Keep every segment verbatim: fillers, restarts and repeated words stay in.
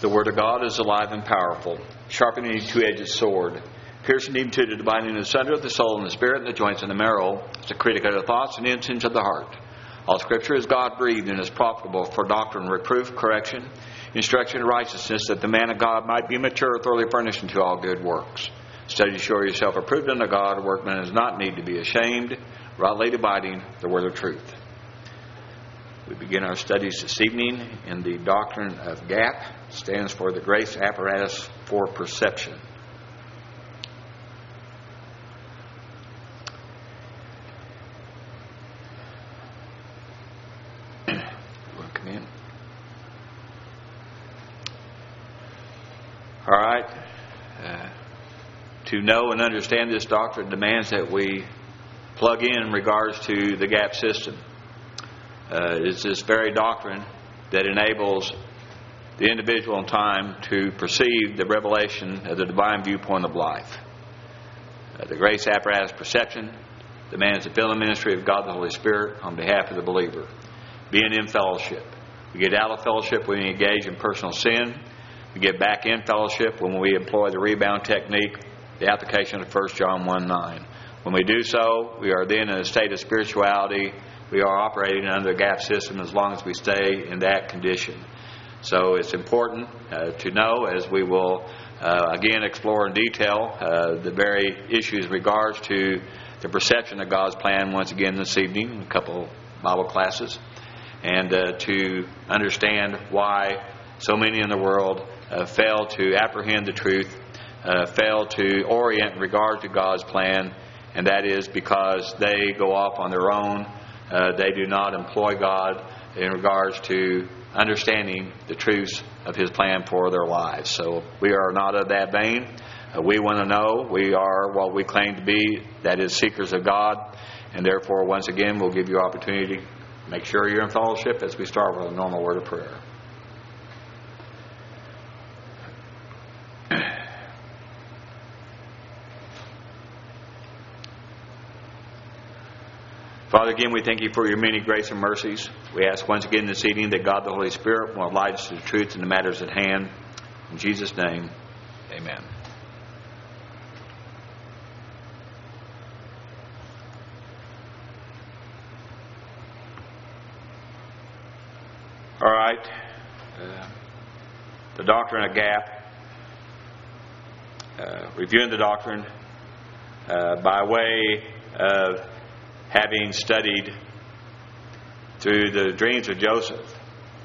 The Word of God is alive and powerful, sharpening any two-edged sword, piercing even to the dividing asunder of the soul and the spirit and the joints and the marrow. It's a critic of the thoughts and intents of the heart. All Scripture is God-breathed and is profitable for doctrine, reproof, correction, instruction in righteousness, that the man of God might be mature, thoroughly furnished unto all good works. Study to show yourself approved unto God, a workman does not need to be ashamed, rightly dividing the word of truth. We begin our studies this evening in the doctrine of G A P. Stands for the Grace Apparatus for Perception. Come in. All right. Uh, to know and understand this doctrine demands that we plug in in regards to the G A P system. Uh, it's this very doctrine that enables the individual in time to perceive the revelation of the divine viewpoint of life. Uh, the grace apparatus perception demands the filling ministry of God the Holy Spirit on behalf of the believer. Being in fellowship. We get out of fellowship when we engage in personal sin. We get back in fellowship when we employ the rebound technique, the application of First John one nine. When we do so, we are then in a state of spirituality. We are operating under the G A P system as long as we stay in that condition. So it's important uh, to know, as we will uh, again explore in detail uh, the very issues in regards to the perception of God's plan once again this evening, a couple Bible classes, and uh, to understand why so many in the world uh, fail to apprehend the truth, uh, fail to orient in regard to God's plan, and that is because they go off on their own. Uh, they do not employ God in regards to understanding the truths of His plan for their lives. So we are not of that vein. Uh, we want to know. We are what we claim to be, that is, seekers of God. And therefore, once again, we'll give you opportunity to make sure you're in fellowship as we start with a normal word of prayer. Father, again, we thank you for your many grace and mercies. We ask once again this evening that God the Holy Spirit will enlighten us to the truth in the matters at hand. In Jesus' name, amen. All right. Uh, the doctrine of G A P. Uh, reviewing the doctrine uh, by way of having studied through the dreams of Joseph,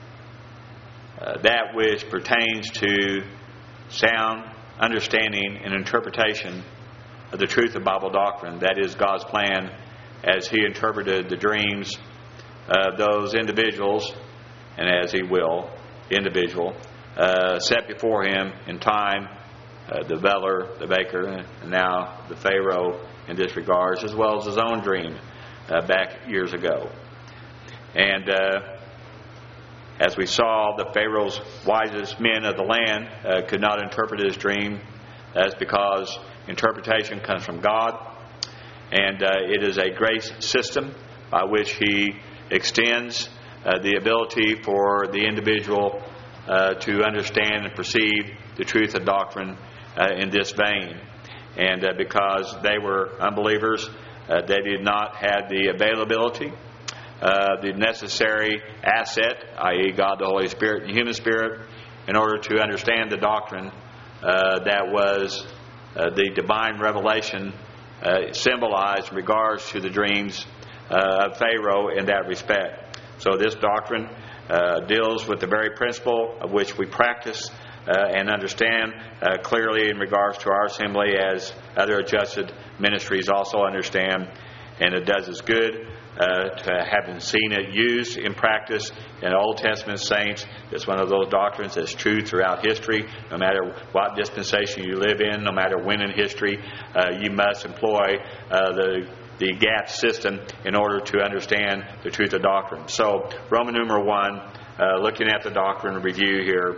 uh, that which pertains to sound understanding and interpretation of the truth of Bible doctrine, that is God's plan as He interpreted the dreams of those individuals, and as He will, individual, uh, set before Him in time, uh, the Beller, the baker, and now the Pharaoh in this regards, as well as his own dream Uh, back years ago. And uh, as we saw, the Pharaoh's wisest men of the land uh, could not interpret his dream. That's because interpretation comes from God, and uh, it is a grace system by which He extends uh, the ability for the individual uh, to understand and perceive the truth of doctrine uh, in this vein. And uh, because they were unbelievers, Uh, they did not have the availability, uh, the necessary asset, that is. God the Holy Spirit and the human spirit, in order to understand the doctrine uh, that was uh, the divine revelation uh, symbolized in regards to the dreams uh, of Pharaoh in that respect. So this doctrine uh, deals with the very principle of which we practice Uh, and understand uh, clearly in regards to our assembly, as other adjusted ministries also understand. And it does us good uh, to having seen it used in practice in Old Testament saints. It's one of those doctrines that's true throughout history. No matter what dispensation you live in, no matter when in history, uh, you must employ uh, the the G A P system in order to understand the truth of doctrine. So Roman numeral one, uh, looking at the doctrine review here.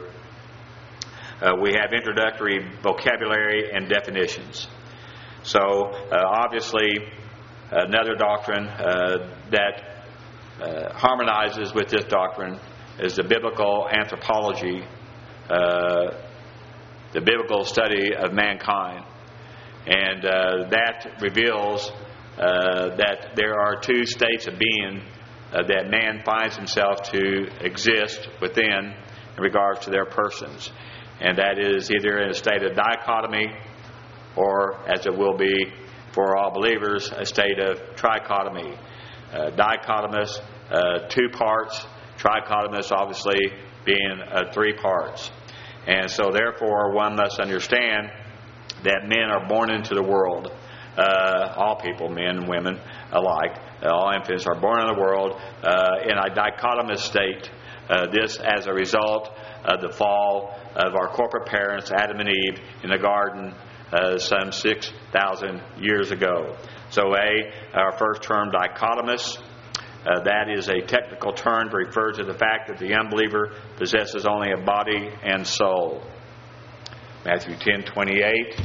Uh, we have introductory vocabulary and definitions. So, uh, obviously, another doctrine uh, that uh, harmonizes with this doctrine is the biblical anthropology uh, the biblical study of mankind. And uh, that reveals uh, that there are two states of being uh, that man finds himself to exist within in regards to their persons. And that is either in a state of dichotomy, or, as it will be for all believers, a state of trichotomy. Uh, dichotomous, uh, two parts. Trichotomous, obviously, being uh, three parts. And so, therefore, one must understand that men are born into the world. Uh, all people, men and women alike, uh, all infants are born in the world uh, in a dichotomous state. Uh, this as a result of the fall of our corporate parents, Adam and Eve, in the garden uh, some six thousand years ago. So A, our first term, dichotomous, uh, that is a technical term to refer to the fact that the unbeliever possesses only a body and soul. Matthew ten twenty-eight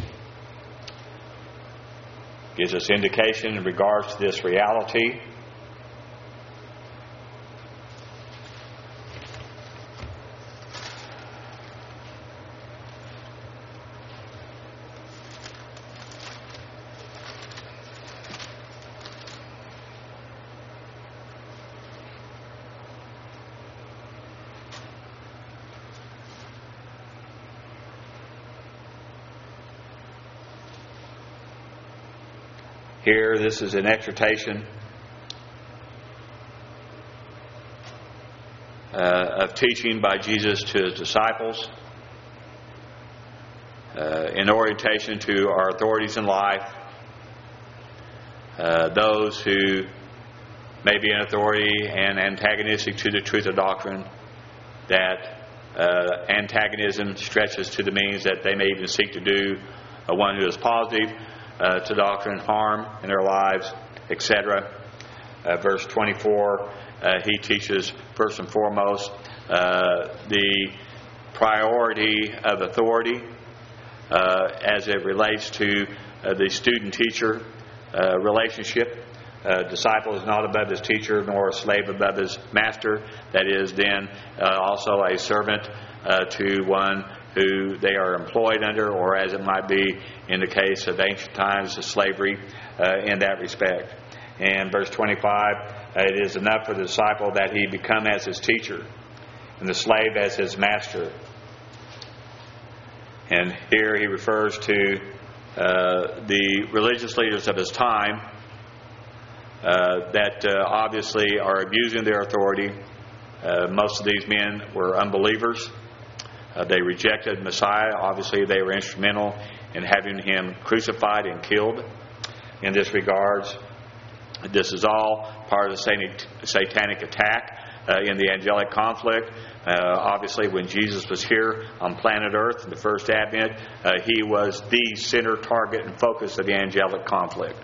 gives us indication in regards to this reality. Here, this is an exhortation uh, of teaching by Jesus to his disciples, uh, in orientation to our authorities in life, uh, those who may be in authority and antagonistic to the truth of doctrine, that uh, antagonism stretches to the means that they may even seek to do uh, one who is positive Uh, to doctrine, harm in their lives, et cetera. Uh, verse twenty-four, uh, he teaches first and foremost uh, the priority of authority uh, as it relates to uh, the student-teacher uh, relationship. Uh, disciple is not above his teacher, nor a slave above his master. That is then uh, also a servant uh, to one who they are employed under, or as it might be in the case of ancient times, of slavery uh, in that respect. And verse twenty-five, uh, it is enough for the disciple that he become as his teacher, and the slave as his master. And here he refers to uh, the religious leaders of his time uh, that uh, obviously are abusing their authority. Uh, most of these men were unbelievers. Uh, they rejected Messiah. Obviously, they were instrumental in having him crucified and killed. In this regards, this is all part of the satanic, satanic attack uh, in the angelic conflict. Uh, obviously, when Jesus was here on planet Earth in the first advent, uh, he was the center, target, and focus of the angelic conflict.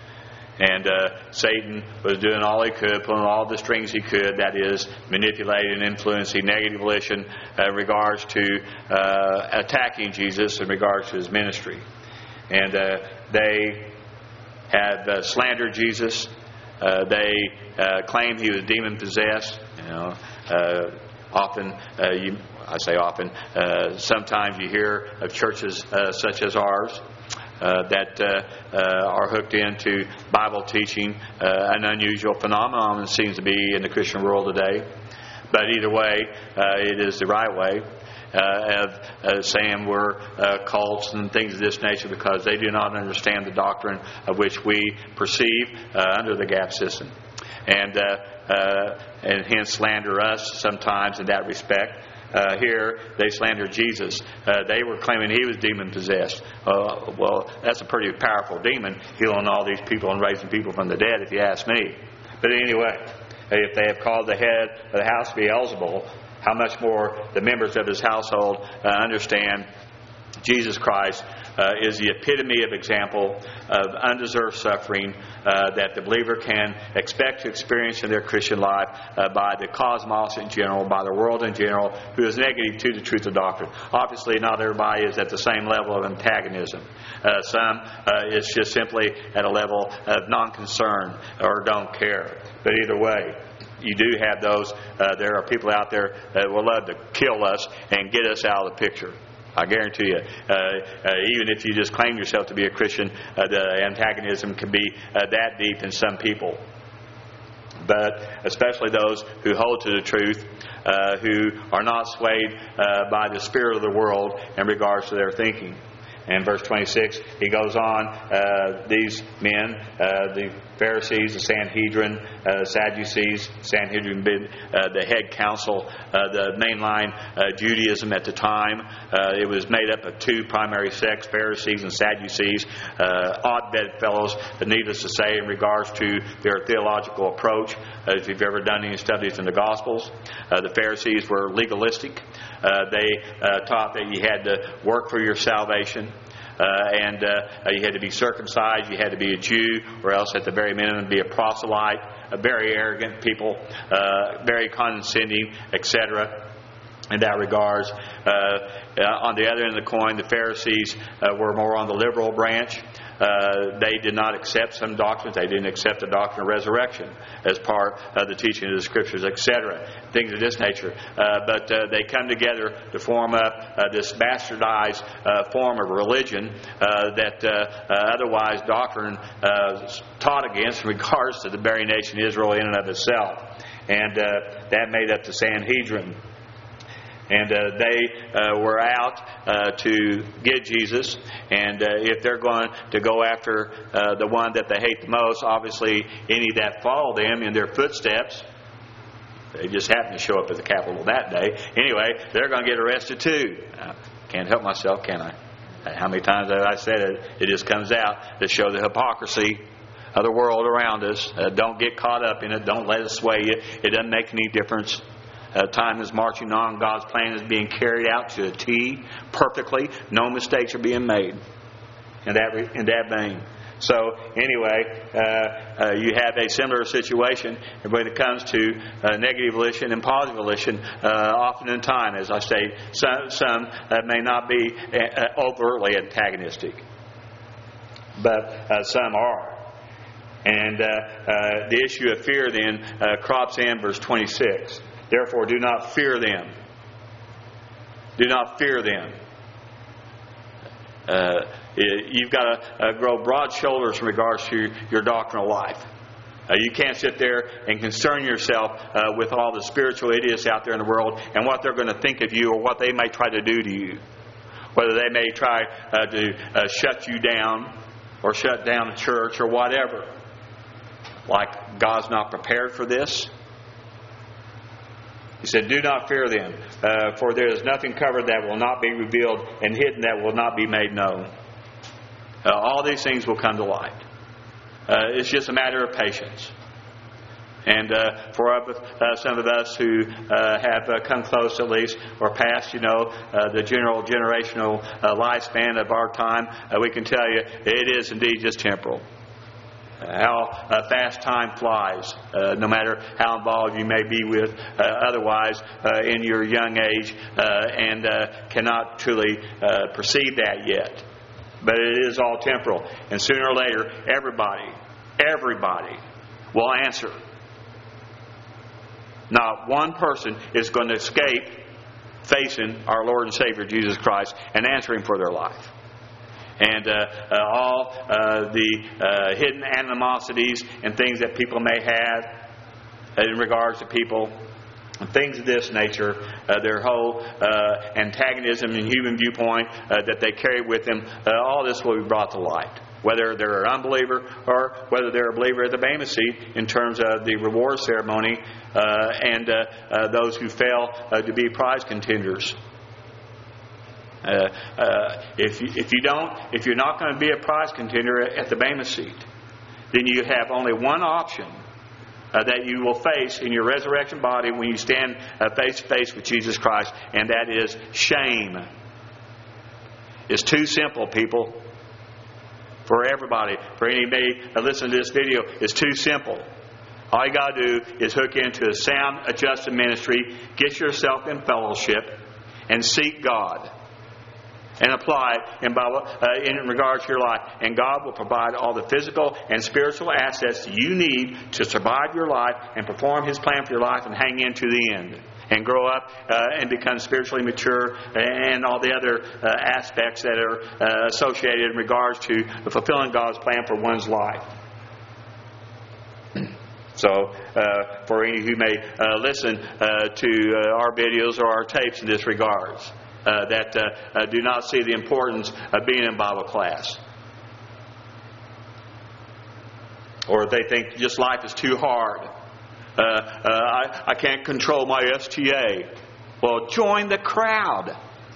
And uh, Satan was doing all he could, pulling all the strings he could, that is, manipulating and influencing negative volition uh, in regards to uh, attacking Jesus in regards to his ministry. And uh, they had uh, slandered Jesus. Uh, they uh, claimed he was demon-possessed. You know, uh, often, uh, you, I say often, uh, sometimes you hear of churches uh, such as ours Uh, that uh, uh, are hooked into Bible teaching, uh, an unusual phenomenon it seems to be in the Christian world today. But either way, uh, it is the right way uh, of uh, saying we're uh, cults and things of this nature, because they do not understand the doctrine of which we perceive uh, under the gap system. And, uh, uh, and hence slander us sometimes in that respect. Uh, here, they slandered Jesus. Uh, they were claiming he was demon-possessed. Uh, well, that's a pretty powerful demon, healing all these people and raising people from the dead, if you ask me. But anyway, if they have called the head of the house Beelzebul, how much more the members of his household uh, understand Jesus Christ uh, is the epitome of example of undeserved suffering uh, that the believer can expect to experience in their Christian life uh, by the cosmos in general, by the world in general, who is negative to the truth of doctrine. Obviously, not everybody is at the same level of antagonism. Uh, some uh, it's just simply at a level of non-concern or don't care. But either way, you do have those. Uh, there are people out there that will love to kill us and get us out of the picture. I guarantee you, uh, uh, even if you just claim yourself to be a Christian, uh, the antagonism can be uh, that deep in some people. But especially those who hold to the truth, uh, who are not swayed uh, by the spirit of the world in regards to their thinking. And verse twenty-six, he goes on, uh, these men, uh, the Pharisees, the Sanhedrin, uh, Sadducees, Sanhedrin being uh, the head council, uh, the mainline uh, Judaism at the time. Uh, it was made up of two primary sects, Pharisees and Sadducees, uh, odd bedfellows, needless to say, in regards to their theological approach. Uh, if you've ever done any studies in the Gospels, uh, the Pharisees were legalistic. Uh, they uh, taught that you had to work for your salvation. Uh, and uh, you had to be circumcised, you had to be a Jew, or else at the very minimum be a proselyte, a very arrogant people, uh, very condescending, et cetera. In that regards, uh, uh, on the other end of the coin, the Pharisees uh, were more on the liberal branch. Uh, they did not accept some doctrines. They didn't accept the doctrine of resurrection as part of the teaching of the Scriptures, et cetera. Things of this nature. Uh, but uh, they come together to form up uh, this bastardized uh, form of religion uh, that uh, uh, otherwise doctrine uh, taught against in regards to the very nation Israel in and of itself. And uh, that made up the Sanhedrin. And uh, they uh, were out uh, to get Jesus. And uh, if they're going to go after uh, the one that they hate the most, obviously any that follow them in their footsteps, they just happened to show up at the Capitol that day. Anyway, they're going to get arrested too. I can't help myself, can I? How many times have I said it? It just comes out to show the hypocrisy of the world around us. Uh, don't get caught up in it. Don't let it sway you. It doesn't make any difference. Uh, time is marching on. God's plan is being carried out to a T, perfectly. No mistakes are being made in that in that vein. So anyway, uh, uh, you have a similar situation when it comes to uh, negative volition and positive volition. Uh, often in time, as I say, some, some uh, may not be uh, overtly antagonistic, but uh, some are. And uh, uh, the issue of fear then uh, crops in verse twenty-six. Therefore, do not fear them. Do not fear them. Uh, you've got to uh, grow broad shoulders in regards to your doctrinal life. Uh, you can't sit there and concern yourself uh, with all the spiritual idiots out there in the world and what they're going to think of you or what they may try to do to you. Whether they may try uh, to uh, shut you down or shut down a church or whatever. Like God's not prepared for this. He said, do not fear them, uh, for there is nothing covered that will not be revealed, and hidden that will not be made known. Uh, all these things will come to light. Uh, it's just a matter of patience. And uh, for uh, some of us who uh, have uh, come close at least, or past, you know, uh, the general generational uh, lifespan of our time, uh, we can tell you it is indeed just temporal. How uh, fast time flies, uh, no matter how involved you may be with uh, otherwise uh, in your young age, uh, and uh, cannot truly uh, perceive that yet. But it is all temporal. And sooner or later, everybody, everybody will answer. Not one person is going to escape facing our Lord and Savior Jesus Christ and answering for their life. And uh, uh, all uh, the uh, hidden animosities and things that people may have in regards to people, things of this nature, uh, their whole uh, antagonism and human viewpoint uh, that they carry with them, uh, all this will be brought to light. Whether they're an unbeliever or whether they're a believer at the Bema Seat in terms of the reward ceremony uh, and uh, uh, those who fail uh, to be prize contenders. Uh, uh, if you, if you don't, if you're not going to be a prize contender at the Bema Seat, then you have only one option uh, that you will face in your resurrection body when you stand uh, face to face with Jesus Christ, and that is shame. It's too simple, people. For everybody, for anybody that listens to this video, it's too simple. All you got to do is hook into a sound, adjusted ministry, get yourself in fellowship, and seek God. and apply it in, Bible, uh, in regards to your life. And God will provide all the physical and spiritual assets you need to survive your life and perform His plan for your life and hang in to the end. And grow up uh, and become spiritually mature and all the other uh, aspects that are uh, associated in regards to fulfilling God's plan for one's life. So, uh, for any who may uh, listen uh, to uh, our videos or our tapes in this regards, uh, that uh, uh, do not see the importance of being in Bible class, or they think just life is too hard. Uh, uh, I, I can't control my S T A. Well, join the crowd.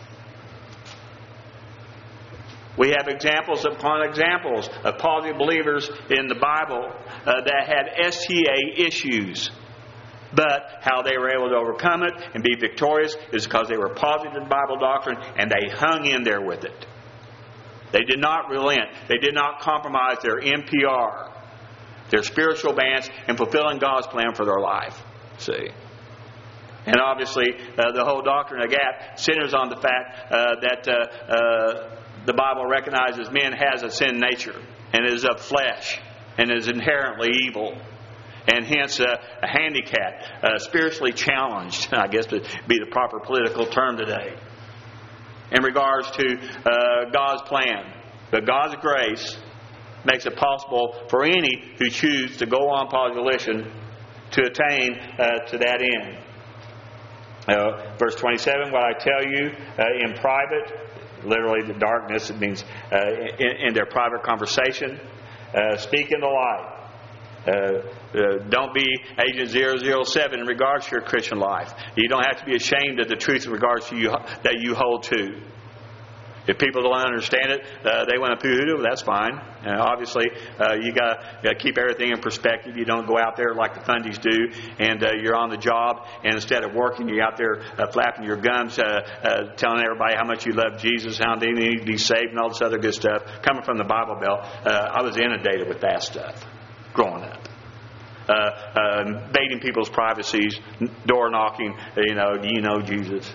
We have examples upon examples of positive believers in the Bible uh, that had S T A issues. But how they were able to overcome it and be victorious is because they were positive in Bible doctrine and they hung in there with it. They did not relent. They did not compromise their N P R, their spiritual advance, and fulfilling God's plan for their life. See? And obviously, uh, the whole doctrine of gap centers on the fact uh, that uh, uh, the Bible recognizes man has a sin nature and is of flesh and is inherently evil. And hence uh, a handicap, uh, spiritually challenged, I guess would be the proper political term today, in regards to uh, God's plan. But God's grace makes it possible for any who choose to go on positive volition to attain uh, to that end. Uh, verse twenty-seven, what I tell you uh, in private, literally the darkness, it means uh, in, in their private conversation, uh, speak in the light. Uh, uh, don't be Agent zero zero seven in regards to your Christian life. You don't have to be ashamed of the truth in regards to you that you hold to. If people don't understand it, uh, they want to poo-hoo, that's fine. Uh, obviously, uh, you got to keep everything in perspective. You don't go out there like the Fundies do, and uh, you're on the job, and instead of working, you're out there uh, flapping your gums, uh, uh, telling everybody how much you love Jesus, how they need to be saved, and all this other good stuff. Coming from the Bible Belt, uh, I was inundated with that stuff growing up. Uh, uh, invading people's privacies, door knocking, you know, do you know Jesus?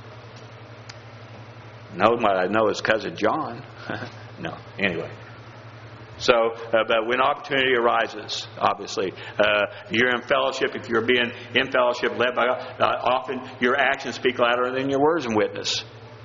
No, I know his cousin John. No, anyway. So, uh, but when opportunity arises, obviously, uh, you're in fellowship. If you're being in fellowship, led by God, uh, often your actions speak louder than your words and witness.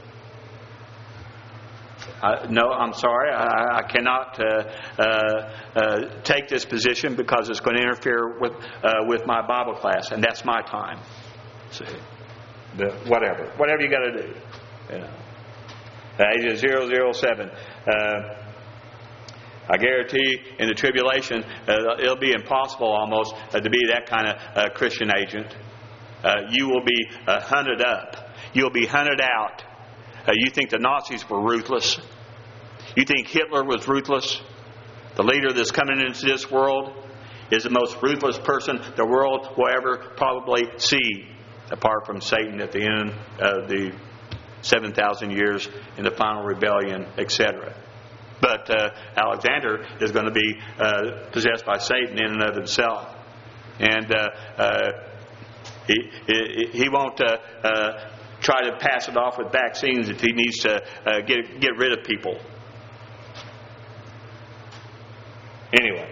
Uh, no, I'm sorry. I, I cannot uh, uh, uh, take this position because it's going to interfere with uh, with my Bible class, and that's my time. See, the, whatever, whatever you got to do. You know. Uh, Agent zero zero seven. Uh, I guarantee in the tribulation, uh, it'll be impossible almost uh, to be that kind of uh, Christian agent. Uh, you will be uh, hunted up. You'll be hunted out. Uh, you think the Nazis were ruthless? You think Hitler was ruthless? The leader that's coming into this world is the most ruthless person the world will ever probably see, apart from Satan at the end of the seven thousand years in the final rebellion, et cetera. But uh, Alexander is going to be uh, possessed by Satan in and of himself. And uh, uh, he, he, he won't uh, uh, try to pass it off with vaccines if he needs to uh, get, get rid of people. Anyway.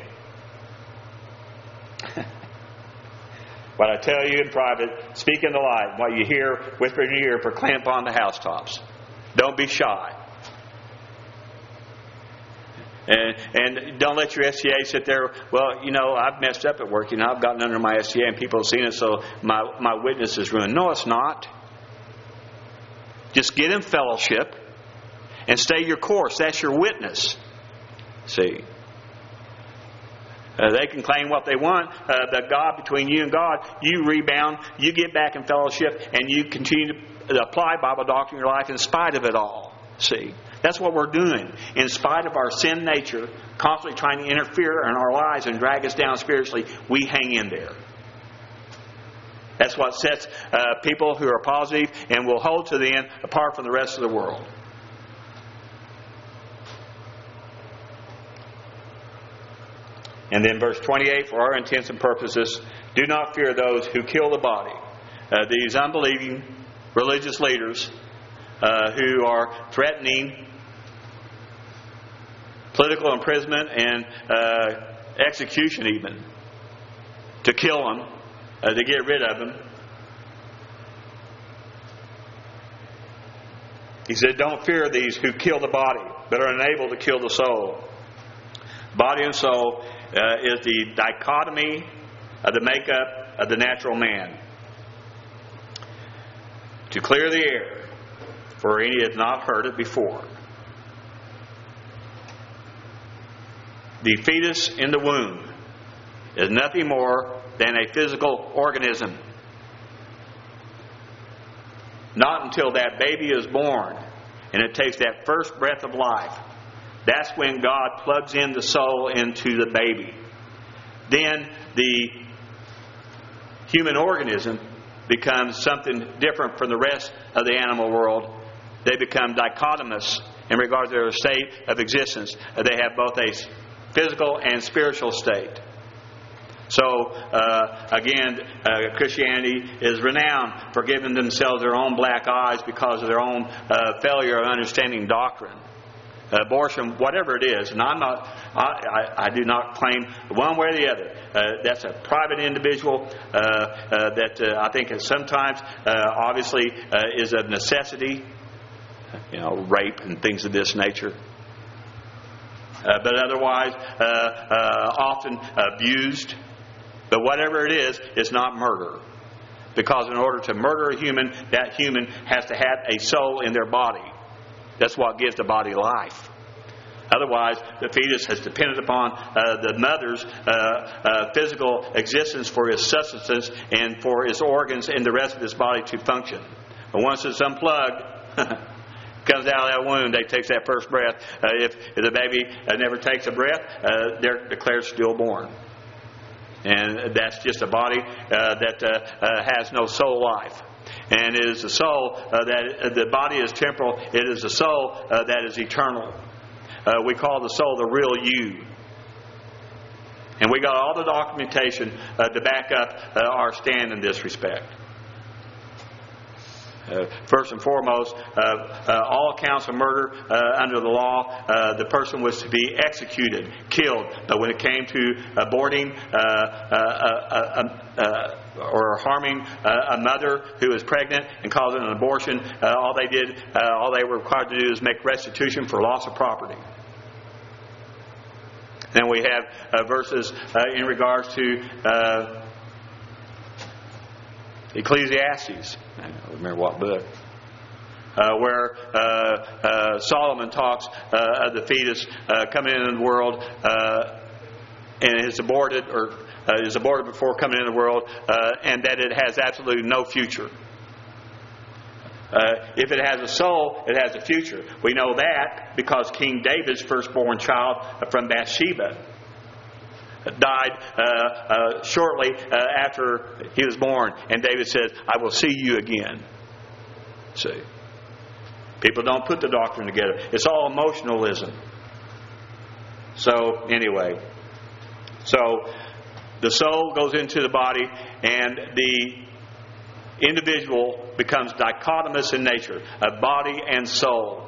What I tell you in private, speak in the light. What you hear, whisper in your ear, proclaim upon the housetops. Don't be shy. And, and don't let your S T A sit there. Well, you know, I've messed up at work. You know, I've gotten under my S T A and people have seen it, so my, my witness is ruined. No, it's not. Just get in fellowship and stay your course. That's your witness. See? Uh, they can claim what they want, uh, but God, between you and God, you rebound, you get back in fellowship, and you continue to apply Bible doctrine in your life in spite of it all. See? That's what we're doing. In spite of our sin nature, constantly trying to interfere in our lives and drag us down spiritually, we hang in there. That's what sets uh, people who are positive and will hold to the end apart from the rest of the world. And then verse twenty-eight, for our intents and purposes, do not fear those who kill the body. Uh, these unbelieving religious leaders uh, who are threatening political imprisonment and uh, execution even, to kill them, uh, to get rid of them. He said, don't fear these who kill the body, but are unable to kill the soul. Body and soul uh, is the dichotomy of the makeup of the natural man. To clear the air, for any had not heard it before. The fetus in the womb is nothing more than a physical organism. Not until that baby is born and it takes that first breath of life, that's when God plugs in the soul into the baby. Then the human organism becomes something different from the rest of the animal world. They become dichotomous in regard to their state of existence. They have both a physical and spiritual state. So, uh, again, uh, Christianity is renowned for giving themselves their own black eyes because of their own uh, failure of understanding doctrine. Abortion, whatever it is, and I'm not, I, I, I do not claim one way or the other. Uh, that's a private individual uh, uh, that uh, I think is sometimes, uh, obviously, uh, is of necessity. You know, rape and things of this nature. Uh, but otherwise, uh, uh, often abused. But whatever it is, it's not murder. Because in order to murder a human, that human has to have a soul in their body. That's what gives the body life. Otherwise, the fetus has depended upon uh, the mother's uh, uh, physical existence for his sustenance and for his organs and the rest of his body to function. But once it's unplugged, comes out of that womb, they takes that first breath. Uh, if, if the baby uh, never takes a breath, uh, they're declared stillborn. And that's just a body uh, that uh, uh, has no soul life. And it is the soul uh, that uh, the body is temporal. It is the soul uh, that is eternal. Uh, we call the soul the real you. And we got all the documentation uh, to back up uh, our stand in this respect. Uh, first and foremost, uh, uh, all counts of murder uh, under the law, uh, the person was to be executed, killed. But when it came to aborting uh, uh, uh, uh, uh, or harming uh, a mother who was pregnant and causing an abortion, uh, all they did, uh, all they were required to do is make restitution for loss of property. Then we have uh, verses uh, in regards to Uh, Ecclesiastes, I don't remember what book, uh, where uh, uh, Solomon talks uh, of the fetus uh, coming into the world uh, and is aborted or uh, is aborted before coming into the world, uh, and that it has absolutely no future. Uh, if it has a soul, it has a future. We know that because King David's firstborn child from Bathsheba died uh, uh, shortly uh, after he was born. And David said, I will see you again. See? People don't put the doctrine together. It's all emotionalism. So, anyway. So, the soul goes into the body and the individual becomes dichotomous in nature, of body and soul.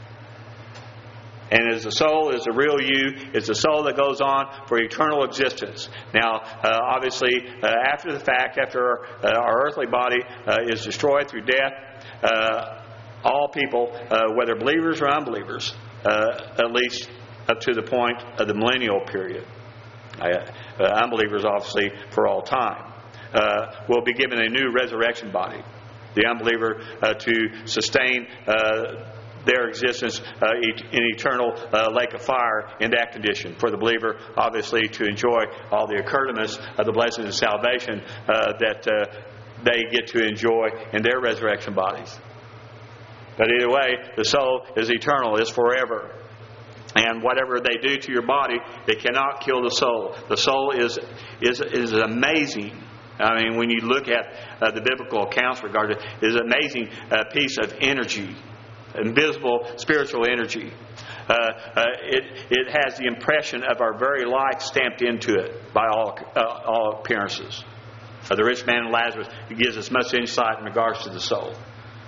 And as the soul is the real you, it's the soul that goes on for eternal existence. Now, uh, obviously, uh, after the fact, after our, uh, our earthly body uh, is destroyed through death, uh, all people, uh, whether believers or unbelievers, uh, at least up to the point of the millennial period, uh, unbelievers obviously for all time, uh, will be given a new resurrection body. The unbeliever uh, to sustain uh, their existence uh, in eternal uh, lake of fire in that condition. For the believer, obviously, to enjoy all the accordance of the blessings of salvation uh, that uh, they get to enjoy in their resurrection bodies. But either way, the soul is eternal, is forever. And whatever they do to your body, they cannot kill the soul. The soul is is is amazing. I mean, when you look at uh, the biblical accounts regarding it, it is an amazing uh, piece of energy. Invisible spiritual energy. Uh, uh, it it has the impression of our very life stamped into it by all uh, all appearances. Uh, the rich man and Lazarus, it gives us much insight in regards to the soul.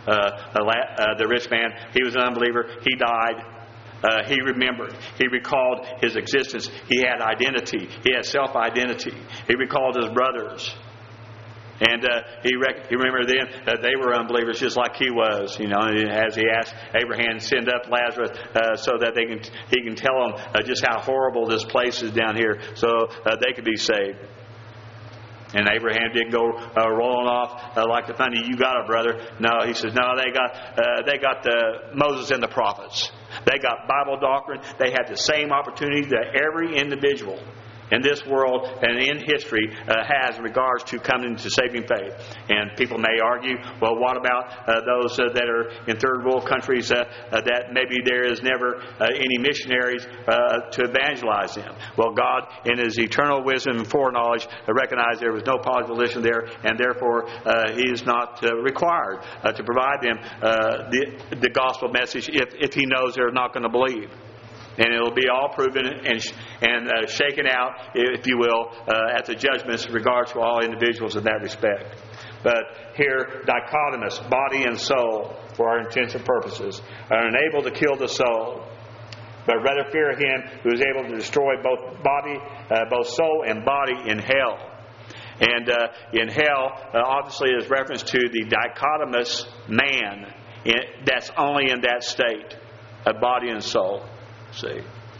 Uh, the, la- uh, the rich man, he was an unbeliever. He died. Uh, he remembered. He recalled his existence. He had identity. He had self-identity. He recalled his brothers. And uh, he, rec- he remembered then that they were unbelievers just like he was. You know, as he asked Abraham to send up Lazarus uh, so that they can, he can tell them uh, just how horrible this place is down here so uh, they could be saved. And Abraham didn't go uh, rolling off uh, like the funny, you got it, brother. No, he says, no, they got uh, they got the Moses and the prophets. They got Bible doctrine. They had the same opportunity that every individual in this world and in history uh, has in regards to coming to saving faith. And people may argue, well, what about uh, those uh, that are in third world countries uh, uh, that maybe there is never uh, any missionaries uh, to evangelize them? Well, God, in His eternal wisdom and foreknowledge, uh, recognized there was no position there, and therefore uh, He is not uh, required uh, to provide them uh, the, the gospel message if, if He knows they're not going to believe. And it'll be all proven and and uh, shaken out, if you will, uh, at the judgments in regards to all individuals in that respect. But here, dichotomous, body and soul, for our intents and purposes, are unable to kill the soul, but rather fear Him who is able to destroy both body, uh, both soul and body in hell. And uh, in hell, uh, obviously, is reference to the dichotomous man in, that's only in that state of body and soul. See,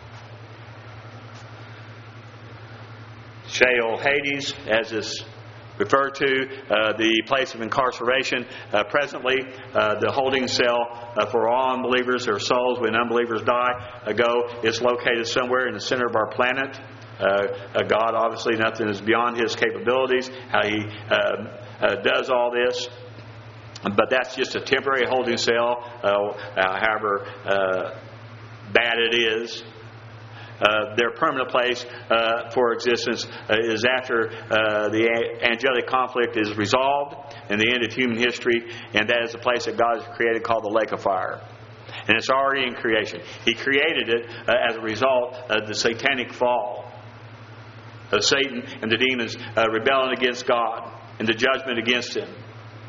Sheol, Hades, as is referred to, uh, the place of incarceration. Uh, presently, uh, the holding cell uh, for all unbelievers, their souls, when unbelievers die, uh, go, it's located somewhere in the center of our planet. Uh, uh, God, obviously, nothing is beyond His capabilities, how He uh, uh, does all this. But that's just a temporary holding cell, uh, however uh, bad it is. Uh, their permanent place uh, for existence uh, is after uh, the a- angelic conflict is resolved in the end of human history, and that is the place that God has created called the lake of fire. And it's already in creation. He created it uh, as a result of the satanic fall of Satan and the demons uh, rebelling against God and the judgment against Him.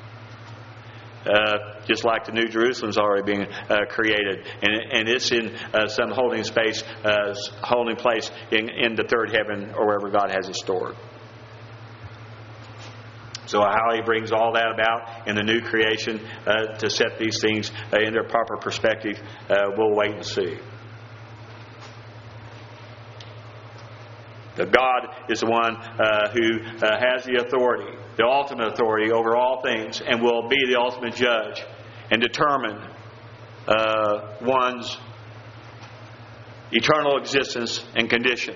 Uh, just like the New Jerusalem's already being uh, created, and, and it's in uh, some holding space, uh, holding place in, in the third heaven or wherever God has it stored. So how He brings all that about in the new creation uh, to set these things uh, in their proper perspective, uh, we'll wait and see. The God is the one uh, who uh, has the authority, the ultimate authority over all things, and will be the ultimate judge and determine uh, one's eternal existence and condition.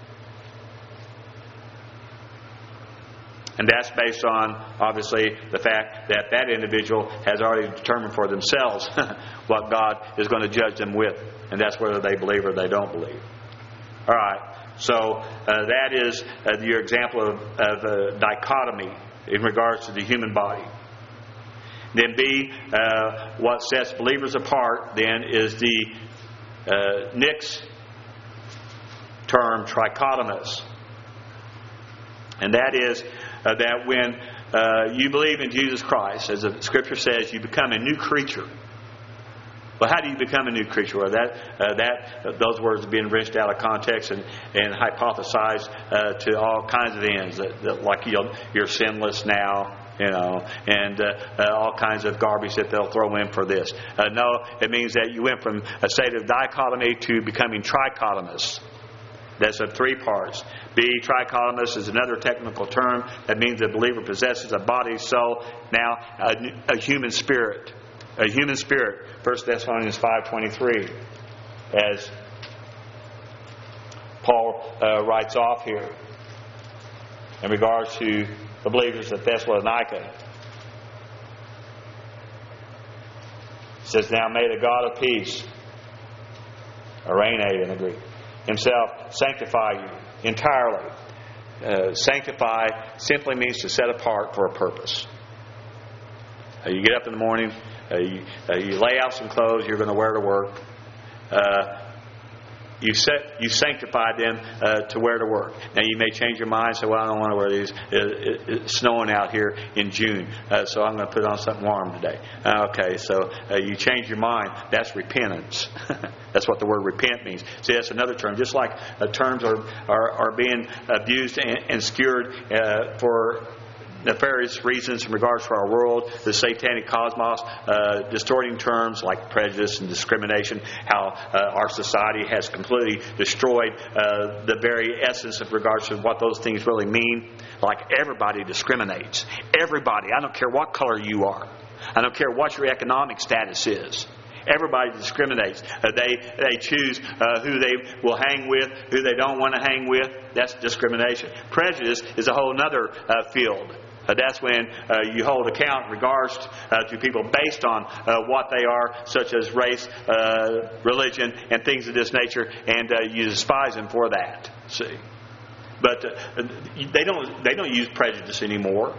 And that's based on, obviously, the fact that that individual has already determined for themselves what God is going to judge them with. And that's whether they believe or they don't believe. All right. So uh, that is uh, your example of, of a dichotomy in regards to the human body. Then B, uh, what sets believers apart then is the uh, Nick's term trichotomous. And that is uh, that when uh, you believe in Jesus Christ, as the Scripture says, you become a new creature. Well, how do you become a new creature? Well, that uh, that uh, those words are being wrenched out of context and and hypothesized uh, to all kinds of ends. That, that like you're, you're sinless now, you know, and uh, uh, all kinds of garbage that they'll throw in for this. Uh, no, it means that you went from a state of dichotomy to becoming trichotomous. That's of three parts. B, trichotomous is another technical term that means the believer possesses a body, soul, now a, a human spirit. A human spirit. First Thessalonians five twenty-three, as Paul uh, writes off here in regards to the believers at Thessalonica. He says, "Now may the God of peace," areinē in the Greek, Himself sanctify you entirely. Uh, sanctify simply means to set apart for a purpose. Uh, you get up in the morning. Uh, you, uh, you lay out some clothes you're going to wear to work. Uh, you set, you sanctify them uh, to wear to work. Now you may change your mind and say, well, I don't want to wear these. It, it, it's snowing out here in June, uh, so I'm going to put on something warm today. Uh, okay, so uh, you change your mind. That's repentance. That's what the word repent means. See, that's another term. Just like uh, terms are, are, are being abused and, and skewed uh, for nefarious reasons in regards to our world, the satanic cosmos, uh, distorting terms like prejudice and discrimination, how uh, our society has completely destroyed uh, the very essence of regards to what those things really mean. Like everybody discriminates. Everybody. I don't care what color you are. I don't care what your economic status is. Everybody discriminates. Uh, they they choose uh, who they will hang with, who they don't want to hang with. That's discrimination. Prejudice is a whole other uh, field. Uh, that's when uh, you hold account in regards uh, to people based on uh, what they are, such as race, uh, religion, and things of this nature, and uh, you despise them for that. See, but uh, they don't they don't use prejudice anymore.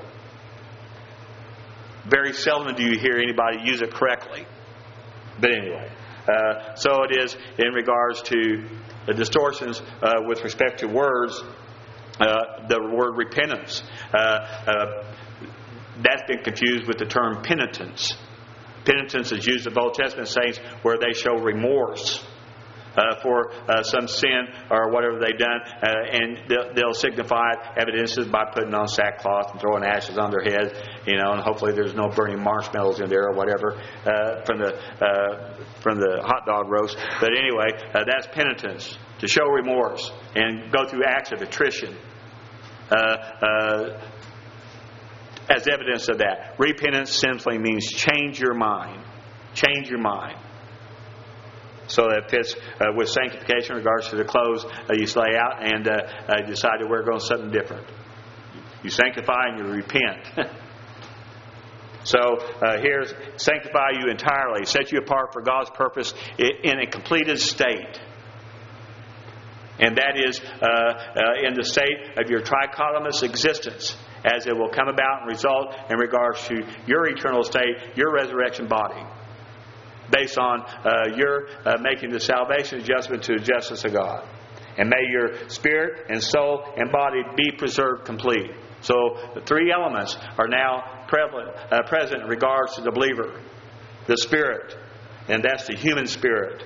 Very seldom do you hear anybody use it correctly. But anyway, uh, so it is in regards to the distortions uh, with respect to words. Uh, the word repentance, uh, uh, that's been confused with the term penitence. Penitence is used of Old Testament saints where they show remorse uh, for uh, some sin or whatever they've done, uh, and they'll, they'll signify evidences by putting on sackcloth and throwing ashes on their heads, you know, and hopefully there's no burning marshmallows in there or whatever uh, from the uh, from the hot dog roast. But anyway, uh, that's penitence. To show remorse and go through acts of attrition uh, uh, as evidence of that. Repentance simply means change your mind. Change your mind. So that fits uh, with sanctification in regards to the clothes uh, you lay out and uh, uh, decide to wear going something different. You sanctify and you repent. So uh, here's sanctify you entirely, set you apart for God's purpose in a completed state. And that is uh, uh, in the state of your trichotomous existence, as it will come about and result in regards to your eternal state, your resurrection body, based on uh, your uh, making the salvation adjustment to the justice of God. And may your spirit and soul and body be preserved complete. So the three elements are now prevalent, uh, present in regards to the believer. The spirit, and that's the human spirit.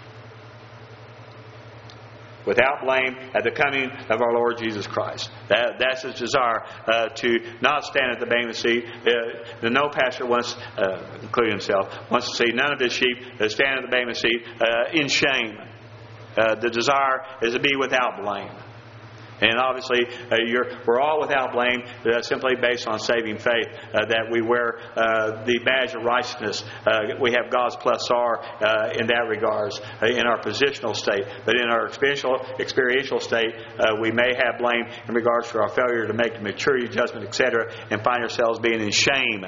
Without blame at the coming of our Lord Jesus Christ. That, that's his desire, uh, to not stand at the bema seat. Uh, the no pastor wants, uh, including himself, wants to see none of his sheep uh, stand at the bema seat uh, in shame. Uh, the desire is to be without blame. And obviously, uh, you're, we're all without blame, uh, simply based on saving faith, uh, that we wear uh, the badge of righteousness. Uh, we have God's plus R uh, in that regards, uh, in our positional state. But in our experiential, experiential state, uh, we may have blame in regards to our failure to make the maturity adjustment, et cetera, and find ourselves being in shame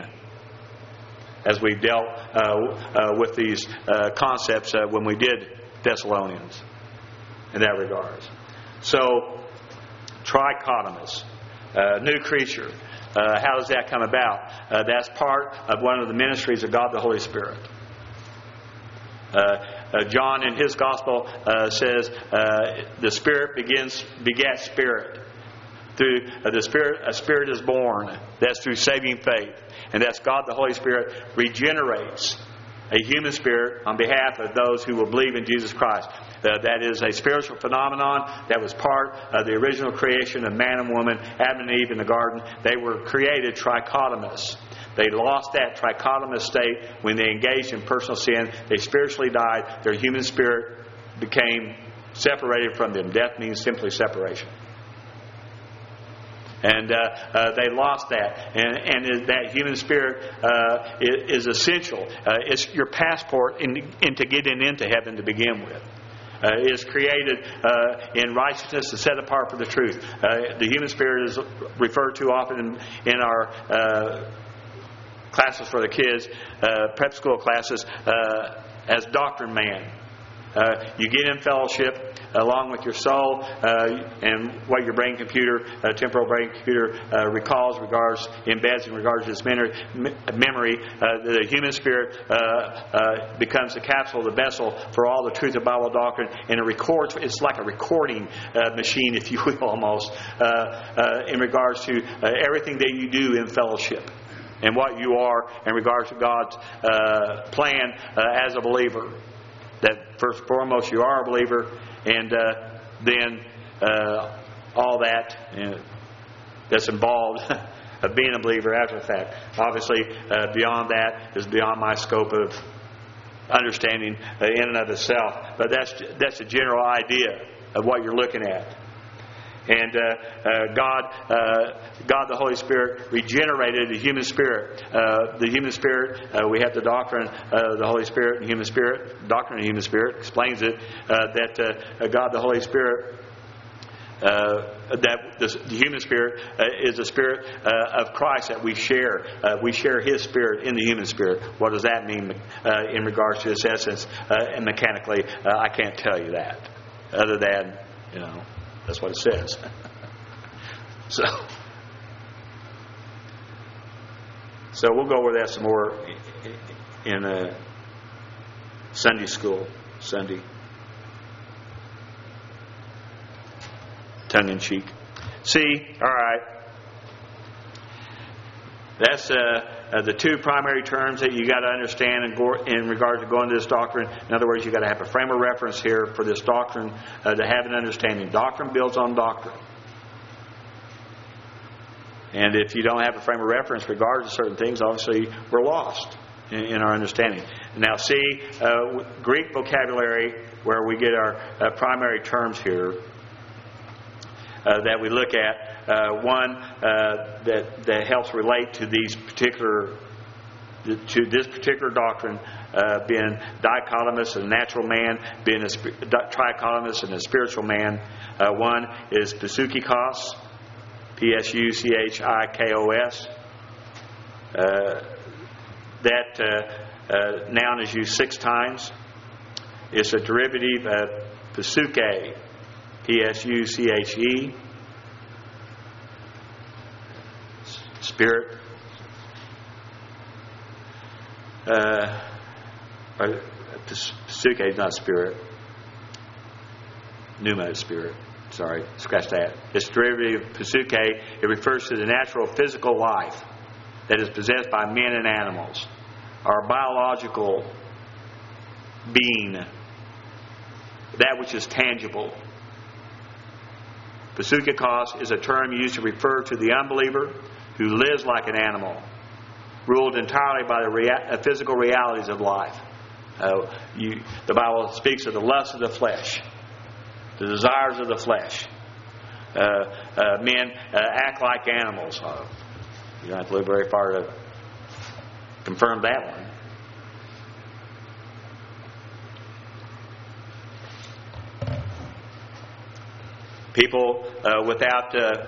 as we've dealt uh, uh, with these uh, concepts uh, when we did Thessalonians in that regards. So, trichotomous, uh, new creature. Uh, how does that come about? Uh, that's part of one of the ministries of God the Holy Spirit. Uh, uh, John in his gospel uh, says uh, the Spirit begins begets Spirit. Through uh, the Spirit, a Spirit is born. That's through saving faith, and that's God the Holy Spirit regenerates a human spirit on behalf of those who will believe in Jesus Christ. Uh, that is a spiritual phenomenon that was part of the original creation of man and woman, Adam and Eve in the garden. They were created trichotomous. They lost that trichotomous state when they engaged in personal sin. They spiritually died. Their human spirit became separated from them. Death means simply separation. And uh, uh, they lost that. And, and that human spirit uh, is, is essential. Uh, it's your passport in, into getting into heaven to begin with. Uh, is created uh, in righteousness and set apart for the truth. Uh, the human spirit is referred to often in, in our uh, classes for the kids, uh, prep school classes, uh, as doctrine man. Uh, you get in fellowship along with your soul uh, and what your brain computer, uh, temporal brain computer, uh, recalls, regards, embeds in regards to this memory. memory uh, the human spirit uh, uh, becomes the capsule, the vessel for all the truth of Bible doctrine, and it records. It's like a recording uh, machine, if you will, almost, uh, uh, in regards to uh, everything that you do in fellowship. And what you are in regards to God's uh, plan uh, as a believer. That first and foremost you are a believer, and uh, then uh, all that uh, that's involved of being a believer after the fact. Obviously, uh, beyond that is beyond my scope of understanding uh, in and of itself. But that's that's a general idea of what you're looking at. And uh, uh, God, uh, God the Holy Spirit regenerated the human spirit. Uh, the human spirit, uh, we have the doctrine of the Holy Spirit and human spirit. Doctrine of the human spirit explains it, uh, that uh, God the Holy Spirit, uh, that the, the human spirit uh, is the spirit uh, of Christ that we share. Uh, we share His spirit in the human spirit. What does that mean uh, in regards to its essence uh, and mechanically? Uh, I can't tell you that. Other than, you know, that's what it says. so, so we'll go over that some more in uh, Sunday school, Sunday, tongue in cheek. See, all right. That's uh, uh, the two primary terms that you got to understand in, go- in regard to going to this doctrine. In other words, you got to have a frame of reference here for this doctrine uh, to have an understanding. Doctrine builds on doctrine. And if you don't have a frame of reference regarding certain things, obviously we're lost in, in our understanding. Now, see, uh, Greek vocabulary, where we get our uh, primary terms here uh, that we look at. Uh, one uh, that that helps relate to these particular to this particular doctrine, uh, being dichotomous and natural man, being a trichotomous and a spiritual man. Uh, one is Psuchikos, P S U C H I K O S. Uh, that uh, uh, noun is used six times. It's a derivative of Psuche, P S U C H E. Spirit. Uh, Psuche is not spirit. Pneuma is spirit. Sorry, scratch that. It's derivative of Psuche. It refers to the natural physical life that is possessed by men and animals. Our biological being. That which is tangible. Psuchikos is a term used to refer to the unbeliever who lives like an animal, ruled entirely by the rea- physical realities of life. Uh, you, the Bible speaks of the lust of the flesh, the desires of the flesh. Uh, uh, men uh, act like animals. Uh, you don't have to look very far to confirm that one. People uh, without uh,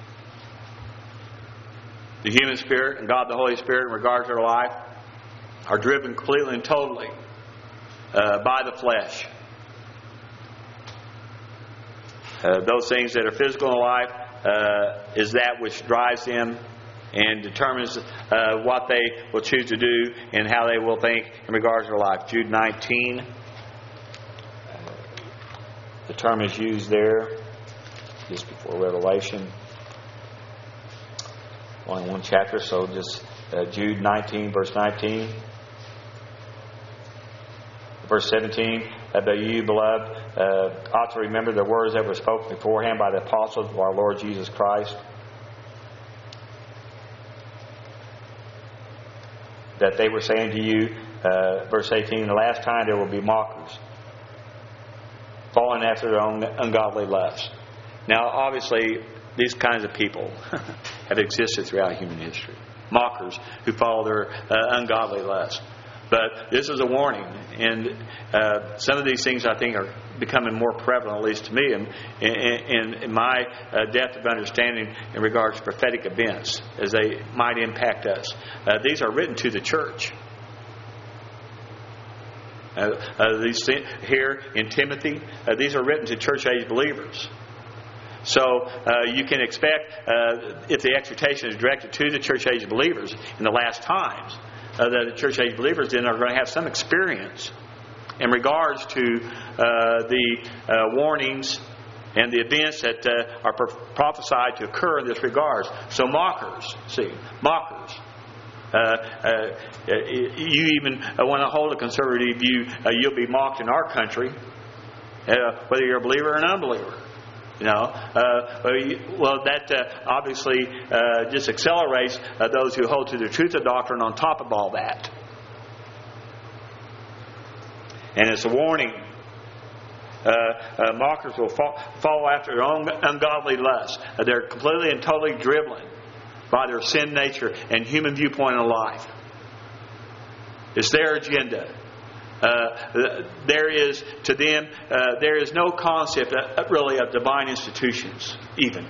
the human spirit and God the Holy Spirit in regard to their life are driven completely and totally uh, by the flesh. Uh, those things that are physical in life uh, is that which drives them and determines uh, what they will choose to do and how they will think in regards to their life. Jude nineteen. Uh, the term is used there just before Revelation. Only one chapter, so just uh, Jude nineteen, verse nineteen. Verse seventeen, uh, but you, beloved, uh, ought to remember the words that were spoken beforehand by the apostles of our Lord Jesus Christ, that they were saying to you, uh, verse eighteen, the last time there will be mockers, following after their own ungodly lusts. Now, obviously, these kinds of people have existed throughout human history. Mockers who follow their uh, ungodly lust. But this is a warning. And uh, some of these things, I think, are becoming more prevalent, at least to me, in, in, in my uh, depth of understanding in regards to prophetic events as they might impact us. Uh, these are written to the church. Uh, uh, these th- here in Timothy, uh, these are written to church age believers. So uh, you can expect, uh, if the exhortation is directed to the church age believers in the last times, uh, that the church age believers then are going to have some experience in regards to uh, the uh, warnings and the events that uh, are prophesied to occur in this regard. So mockers, see, mockers. Uh, uh, you even uh, want to hold a conservative view, uh, you'll be mocked in our country, uh, whether you're a believer or an unbeliever. You know, uh, well, that uh, obviously uh, just accelerates uh, those who hold to the truth of doctrine on top of all that. And it's a warning. Uh, uh, mockers will fall, follow after their own ungodly lusts. Uh, they're completely and totally driven by their sin nature and human viewpoint of life. It's their agenda. Uh, there is, to them, uh, there is no concept uh, really of divine institutions, even.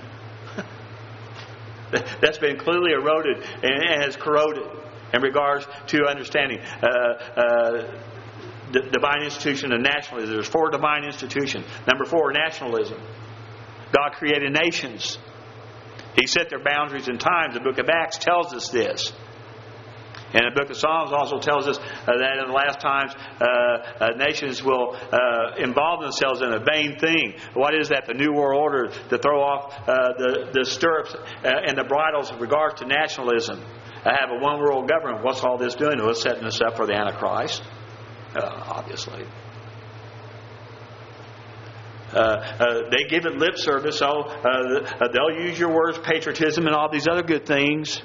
That's been clearly eroded and has corroded in regards to understanding uh, uh, d- divine institution and nationalism. There's four divine institutions. Number four, nationalism. God created nations. He set their boundaries and times. The book of Acts tells us this. And the book of Psalms also tells us uh, that in the last times uh, uh, nations will uh, involve themselves in a vain thing. What is that? The New World Order, to throw off uh, the, the stirrups uh, and the bridles in regards to nationalism. I have a one world government. What's all this doing? Well, it's setting us up for the Antichrist, uh, obviously. Uh, uh, they give it lip service, so uh, they'll use your words, patriotism, and all these other good things.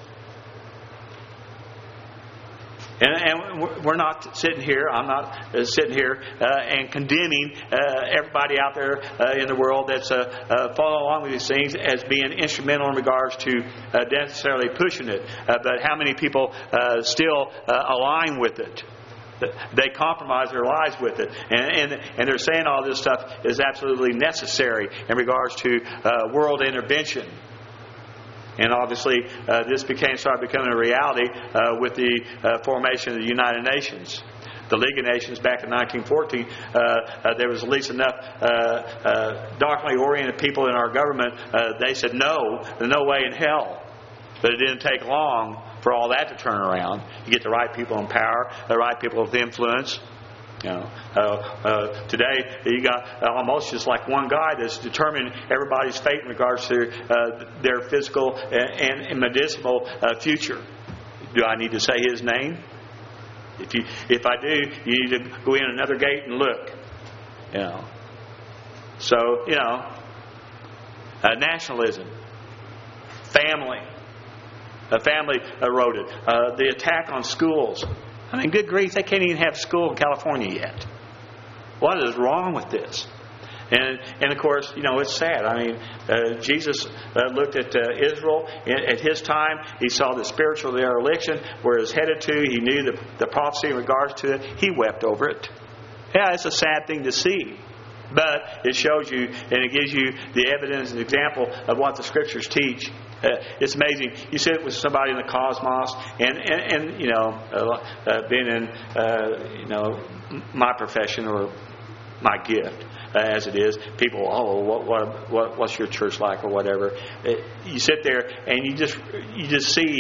And, and we're not sitting here, I'm not uh, sitting here uh, and condemning uh, everybody out there uh, in the world that's uh, uh, following along with these things as being instrumental in regards to uh, necessarily pushing it. Uh, but how many people uh, still uh, align with it? They compromise their lives with it. And, and, and they're saying all this stuff is absolutely necessary in regards to uh, world intervention. And obviously, uh, this became started becoming a reality uh, with the uh, formation of the United Nations. The League of Nations back in nineteen fourteen, uh, uh, there was at least enough uh, uh, doctrinally oriented people in our government. Uh, they said no, no way in hell. But it didn't take long for all that to turn around. You get the right people in power, the right people with influence. You know, uh, uh, today you got uh, almost just like one guy that's determining everybody's fate in regards to uh, their physical and, and medicinal uh, future. Do I need to say his name? If you, if I do, you need to go in another gate and look. You know. So you know, uh, nationalism, family, a family eroded, uh, the attack on schools. I mean, good grief, they can't even have school in California yet. What is wrong with this? And, and of course, you know, it's sad. I mean, uh, Jesus uh, looked at uh, Israel at his time. He saw the spiritual dereliction, where it was headed to. He knew the, the prophecy in regards to it. He wept over it. Yeah, it's a sad thing to see. But it shows you, and it gives you the evidence and example of what the Scriptures teach. Uh, it's amazing. You sit with somebody in the cosmos, and, and, and you know, uh, uh, being in, uh, you know, my profession or my gift, uh, as it is, people, oh, what, what, what, what's your church like, or whatever. Uh, you sit there and you just, you just see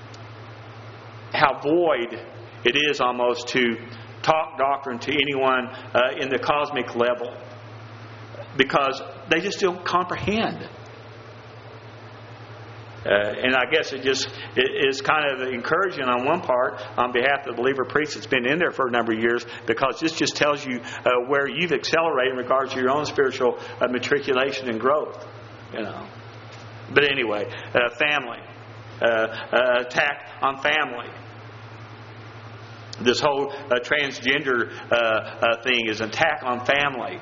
how void it is almost to talk doctrine to anyone uh, in the cosmic level, because they just don't comprehend. Uh, and I guess it just it is kind of encouraging on one part on behalf of the believer priest that's been in there for a number of years, because this just tells you uh, where you've accelerated in regards to your own spiritual uh, matriculation and growth. You know. But anyway, uh, family, uh, uh, attack on family. This whole uh, transgender uh, uh, thing is an attack on family.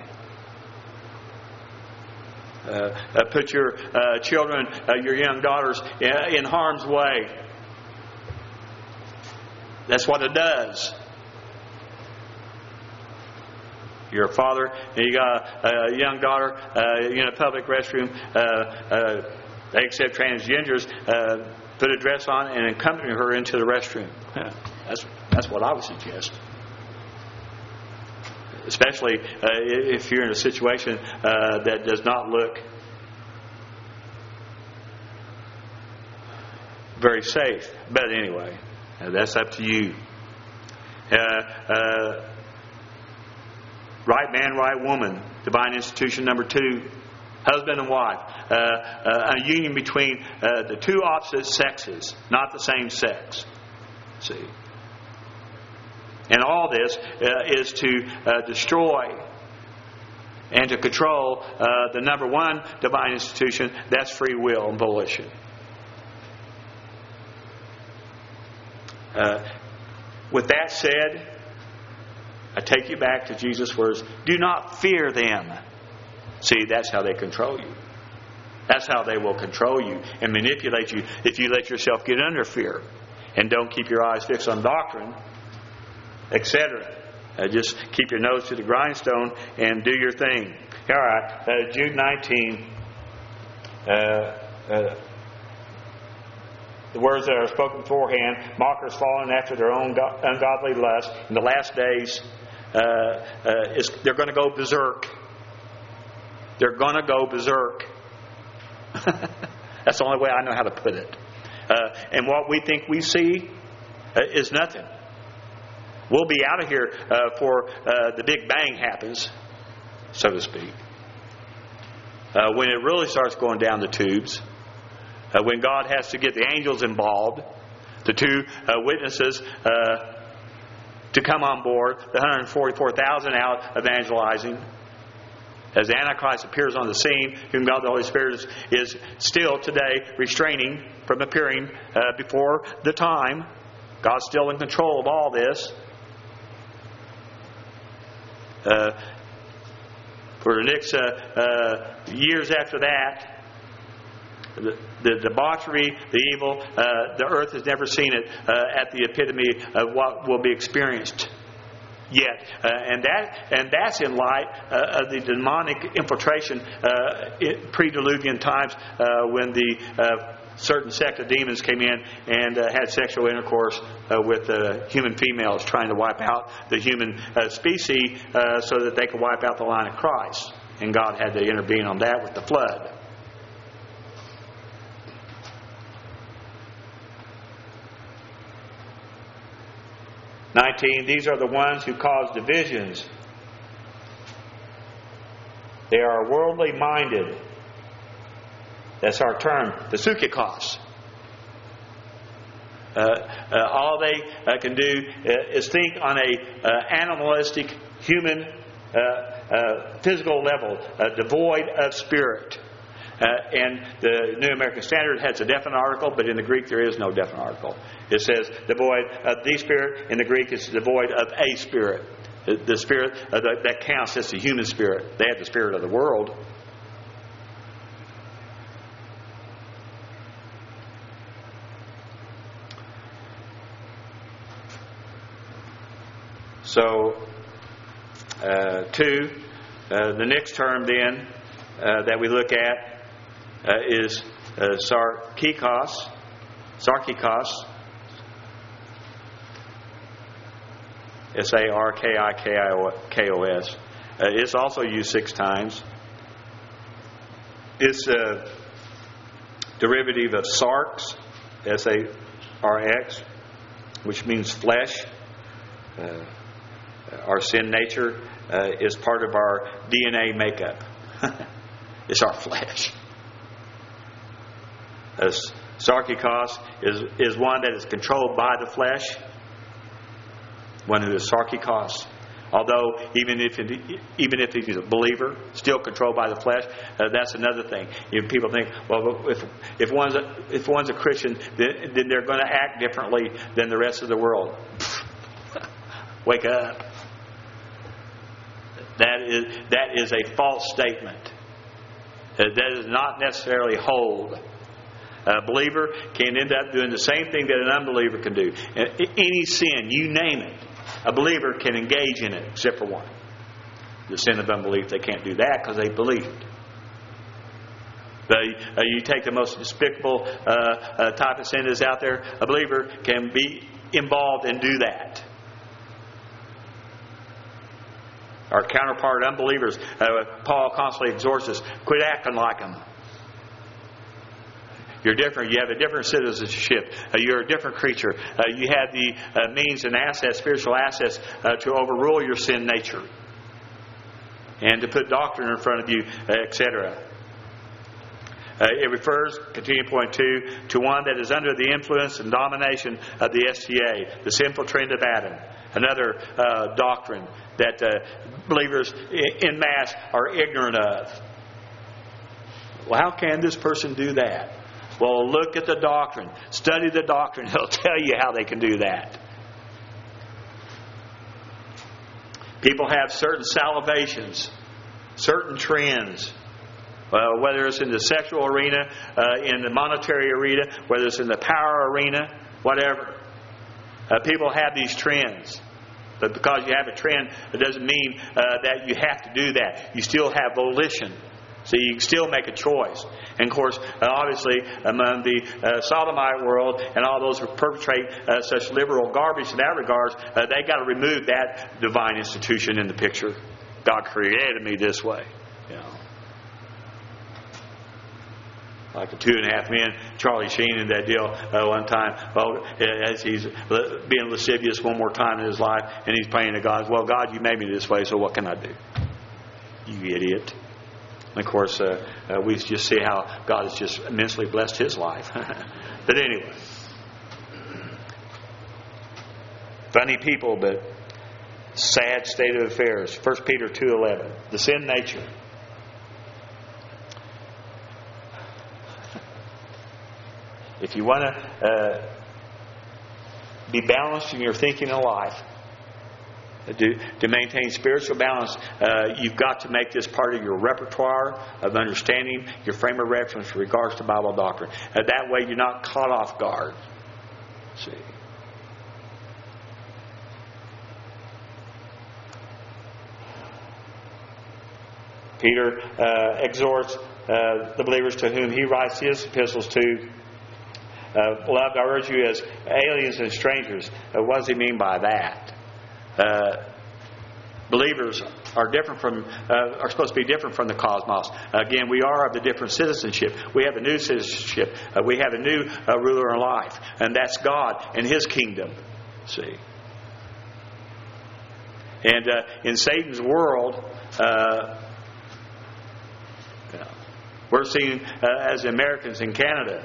Uh, uh, put your uh, children, uh, your young daughters in, in harm's way. That's what it does. You're a father, and you got a, a young daughter uh, in a public restroom. Uh, uh, they accept transgenders. Uh, put a dress on and accompany her into the restroom. That's that's what I would suggest. especially uh, if you're in a situation uh, that does not look very safe. But anyway, uh, that's up to you. Uh, uh, right man, right woman. Divine institution number two. Husband and wife. Uh, uh, a union between uh, the two opposite sexes, not the same sex. See? And all this uh, is to uh, destroy and to control uh, the number one divine institution, that's free will and volition. Uh, with that said, I take you back to Jesus' words, do not fear them. See, that's how they control you. That's how they will control you and manipulate you if you let yourself get under fear and don't keep your eyes fixed on doctrine, et cetera. Uh, just keep your nose to the grindstone and do your thing. All right, uh, Jude nineteen. Uh, uh, the words that are spoken beforehand, mockers falling after their own go- ungodly lust. In the last days, uh, uh, is, they're going to go berserk. They're going to go berserk. That's the only way I know how to put it. Uh, and what we think we see uh, is nothing. We'll be out of here uh, before uh, the big bang happens, so to speak. Uh, when it really starts going down the tubes, uh, when God has to get the angels involved, the two uh, witnesses uh, to come on board, the one hundred forty-four thousand out evangelizing. As the Antichrist appears on the scene, whom God the Holy Spirit is, is still today restraining from appearing uh, before the time. God's still in control of all this. Uh, for the next uh, uh, years after that, the, the debauchery, the evil, uh, the earth has never seen it uh, at the epitome of what will be experienced yet. Uh, and that and that's in light uh, of the demonic infiltration uh, in pre-Diluvian times uh, when the uh, certain sect of demons came in and uh, had sexual intercourse uh, with uh, human females, trying to wipe out the human uh, species uh, so that they could wipe out the line of Christ. And God had to intervene on that with the flood. nineteen, these are the ones who cause divisions. They are worldly minded. That's our term, the psychikos. Uh, uh, all they uh, can do uh, is think on a uh, animalistic, human, uh, uh, physical level, uh, devoid of spirit. Uh, and the New American Standard has a definite article, but in the Greek there is no definite article. It says devoid of the spirit. In the Greek it's devoid of a spirit. The, the spirit uh, the, that counts as the human spirit. They have the spirit of the world. So, uh, two, uh, the next term then uh, that we look at uh, is uh, sarkikos, sarkikos, S A R K I K O S. Uh, it's also used six times. It's a derivative of sarx, S A R X, which means flesh. Uh, Our sin nature uh, is part of our D N A makeup. It's our flesh. As sarkikos is, is one that is controlled by the flesh. One who is sarkikos. Although, even if it, even if he's a believer, still controlled by the flesh, uh, that's another thing. You know, people think, well, if if one's a, if one's a Christian, then, then they're going to act differently than the rest of the world. Wake up. That is that is a false statement. Uh, that does not necessarily hold. A believer can end up doing the same thing that an unbeliever can do. Any sin, you name it, a believer can engage in it, except for one. The sin of unbelief, they can't do that because they believed. But uh, you take the most despicable uh, uh, type of sin that's out there, a believer can be involved and do that. Or Our counterpart unbelievers, uh, Paul constantly exhorts us, quit acting like them. You're different. You have a different citizenship. Uh, you're a different creature. Uh, you have the uh, means and assets, spiritual assets, uh, to overrule your sin nature. And to put doctrine in front of you, uh, et cetera. Uh, it refers, continuing point two, to one that is under the influence and domination of the S T A, the sinful trend of Adam. Another uh, doctrine that uh, believers in mass are ignorant of. Well, how can this person do that? Well, look at the doctrine. Study the doctrine. It'll tell you how they can do that. People have certain salivations, certain trends. Uh, whether it's in the sexual arena, uh, in the monetary arena, whether it's in the power arena, whatever. Uh, people have these trends. But because you have a trend, it doesn't mean uh, that you have to do that. You still have volition. So you can still make a choice. And of course, uh, obviously, among the uh, sodomite world and all those who perpetrate uh, such liberal garbage in that regard, uh, they got to remove that divine institution in the picture. God created me this way. You know. Like the Two and a Half Men, Charlie Sheen in that deal uh, one time. Well, as he's being lascivious one more time in his life, and he's praying to God, well, God, you made me this way, so what can I do? You idiot. And of course, uh, uh, we just see how God has just immensely blessed his life. But anyway. Funny people, but sad state of affairs. First Peter two eleven. The sin nature. If you want to uh, be balanced in your thinking in life, to, to maintain spiritual balance, uh, you've got to make this part of your repertoire of understanding, your frame of reference with regards to Bible doctrine. Uh, that way you're not caught off guard. See. Peter uh, exhorts uh, the believers to whom he writes his epistles to, Uh, beloved, I urge you as aliens and strangers. Uh, what does he mean by that? Uh, believers are different from, uh, are supposed to be different from the cosmos. Again, we are of a different citizenship. We have a new citizenship. Uh, we have a new uh, ruler in life, and that's God and His kingdom. See, and uh, in Satan's world, uh, you know, we're seen uh, as Americans in Canada.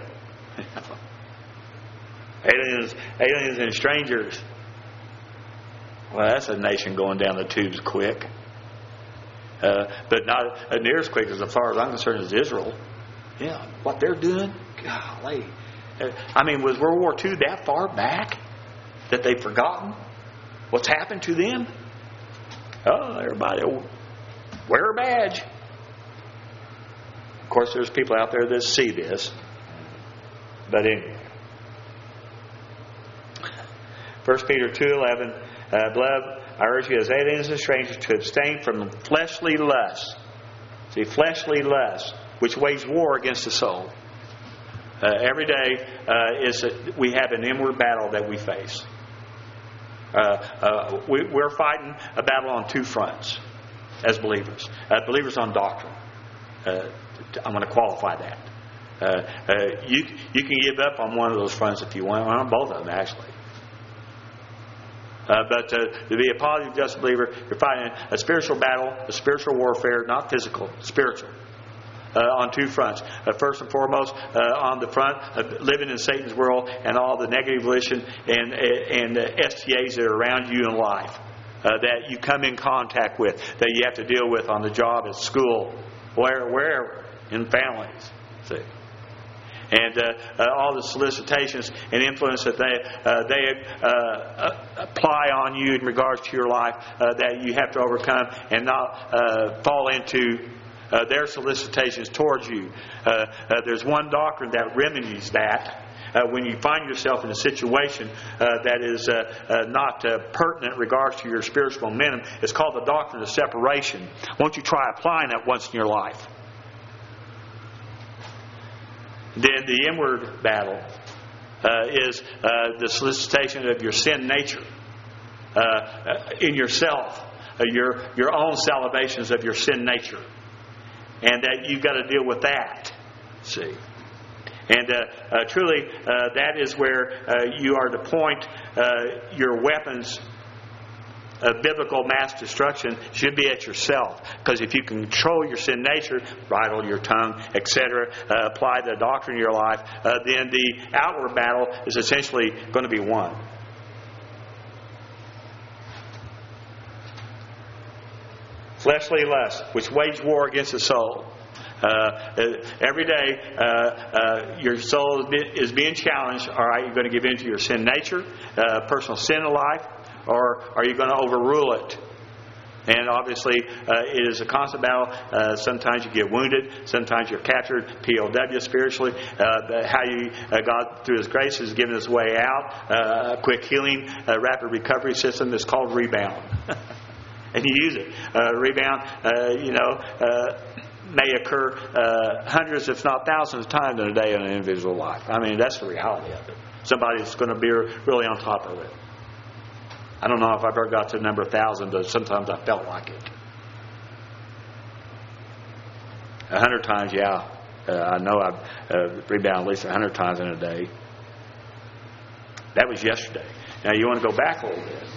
Aliens, aliens and strangers. Well, that's a nation going down the tubes quick. Uh, but not uh, near as quick as, as far as I'm concerned, as Israel. Yeah, what they're doing, golly. Uh, I mean, was World War Two that far back that they've forgotten what's happened to them? Oh, everybody wear a badge. Of course, there's people out there that see this. But anyway. First Peter two eleven, uh, beloved, I urge you as aliens and strangers to abstain from fleshly lusts. See, fleshly lusts, which wage war against the soul. Uh, every day uh, is a, we have an inward battle that we face. Uh, uh, we, we're fighting a battle on two fronts as believers. Uh, believers on doctrine. Uh, I'm going to qualify that. Uh, uh, you you can give up on one of those fronts if you want, on both of them actually. Uh, but uh, to be a positive, just believer, you're fighting a spiritual battle, a spiritual warfare, not physical, spiritual, uh, on two fronts. Uh, first and foremost, uh, on the front of living in Satan's world and all the negative volition and and uh, S T As that are around you in life uh, that you come in contact with, that you have to deal with on the job, at school, where wherever, in families. See. And uh, uh, all the solicitations and influence that they uh, they uh, apply on you in regards to your life uh, that you have to overcome and not uh, fall into uh, their solicitations towards you. Uh, uh, there's one doctrine that remedies that. Uh, when you find yourself in a situation uh, that is uh, uh, not uh, pertinent in regards to your spiritual momentum, it's called the doctrine of separation. Won't you try applying that once in your life? Then the inward battle uh, is uh, the solicitation of your sin nature uh, in yourself. uh, your, your own salivations of your sin nature. And that you've got to deal with that. See? And uh, uh, truly, uh, that is where uh, you are to point uh, your weapons of biblical mass destruction should be at yourself. Because if you can control your sin nature, bridle your tongue, et cetera, uh, apply the doctrine in your life, uh, then the outward battle is essentially going to be won. Fleshly lust, which wage war against the soul. Uh, every day, uh, uh, your soul is, be, is being challenged. All right, you're going to give in to your sin nature, uh, personal sin in life, or are you going to overrule it? And obviously, uh, it is a constant battle. Uh, sometimes you get wounded. Sometimes you're captured, P O W spiritually. Uh, how you, uh, God, through His grace, has given us a way out. Uh, a quick healing, uh, rapid recovery system is called Rebound. And you use it. Uh, rebound, uh, you know, uh, may occur uh, hundreds, if not thousands of times in a day in an individual life. I mean, that's the reality of it. Somebody's going to be really on top of it. I don't know if I've ever got to the number of thousand, but sometimes I felt like it. A hundred times, yeah. Uh, I know I've uh, rebounded at least a hundred times in a day. That was yesterday. Now you want to go back a little bit.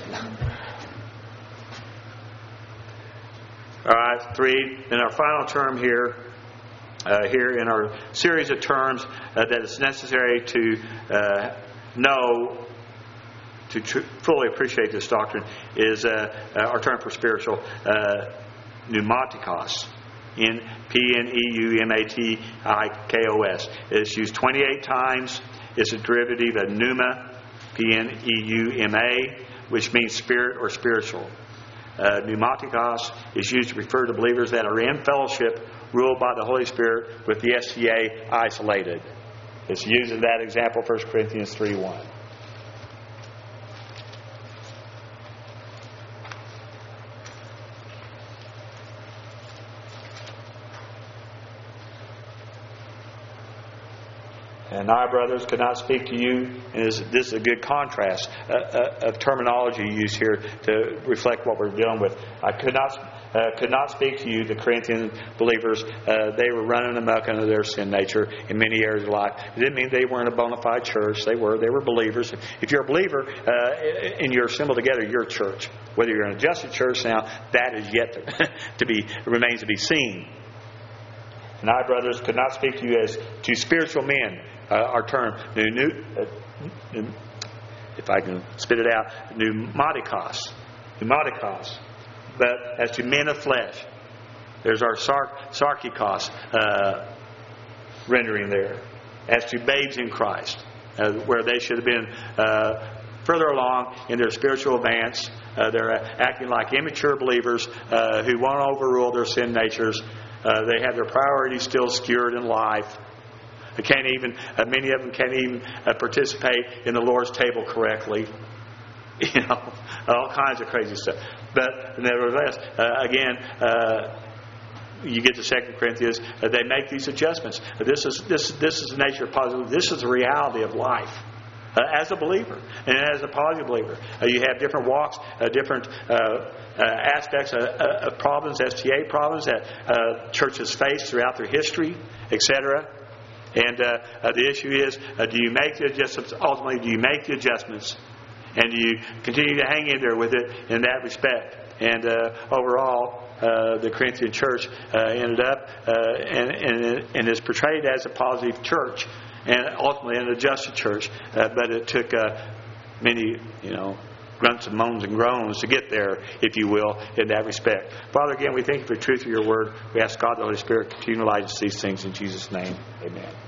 All right, three. In our final term here, uh, here in our series of terms uh, that it's necessary to uh, know, to tr- fully appreciate this doctrine, is uh, uh, our term for spiritual, uh, pneumatikos. N P N E U M A T I K O S. It's used twenty-eight times. It's a derivative of pneuma, P N E U M A, which means spirit or spiritual. Uh, pneumatikos is used to refer to believers that are in fellowship, ruled by the Holy Spirit, with the S T A isolated. It's used in that example, First Corinthians three one. And I, brothers, could not speak to you, and this, this is a good contrast uh, uh, of terminology used here to reflect what we're dealing with. I could not uh, could not speak to you, the Corinthian believers. Uh, they were running amok under their sin nature in many areas of life. It didn't mean they weren't a bona fide church. They were. They were believers. If you're a believer uh, and you're assembled together, you're a church. Whether you're in an adjusted church now, that is yet to, to be remains to be seen. And I, brothers, could not speak to you as to spiritual men. Uh, our term, new, new, uh, if I can spit it out, pneumatikos, pneumatikos. But as to men of flesh, there's our sark, sarkikos uh, rendering there. As to babes in Christ, uh, where they should have been uh, further along in their spiritual advance, uh, they're acting like immature believers uh, who won't overrule their sin natures. Uh, they have their priorities still skewered in life. They can't even, uh, many of them can't even uh, participate in the Lord's table correctly. You know, all kinds of crazy stuff. But nevertheless, uh, again, uh, you get to Second Corinthians, uh, they make these adjustments. Uh, this is this this is the nature of positive. This is the reality of life. Uh, as a believer and as a positive believer, uh, you have different walks, uh, different uh, uh, aspects of, uh, of problems, S T A problems that uh, churches face throughout their history, et cetera. And uh, uh, the issue is, uh, do you make the adjustments? Ultimately, do you make the adjustments, and do you continue to hang in there with it in that respect? And uh, overall, uh, the Corinthian church uh, ended up uh, and, and, and is portrayed as a positive church, and ultimately an adjusted church. Uh, but it took uh, many, you know, grunts and moans and groans to get there, if you will, in that respect. Father, again, we thank you for the truth of your word. We ask God, the Holy Spirit, continue to light us these things in Jesus' name. Amen.